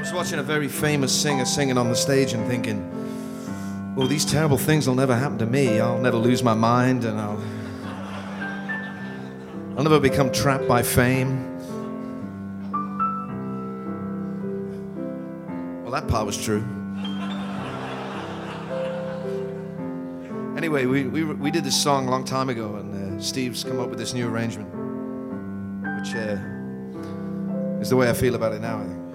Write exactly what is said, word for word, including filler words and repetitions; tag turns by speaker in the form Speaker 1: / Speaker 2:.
Speaker 1: was watching a very famous singer singing on the stage and thinking, well, these terrible things will never happen to me. I'll never lose my mind, and I'll... I'll never become trapped by fame. Well, that part was true. Anyway, we, we, we did this song a long time ago, and uh, Steve's come up with this new arrangement, which uh, is the way I feel about it now, I think.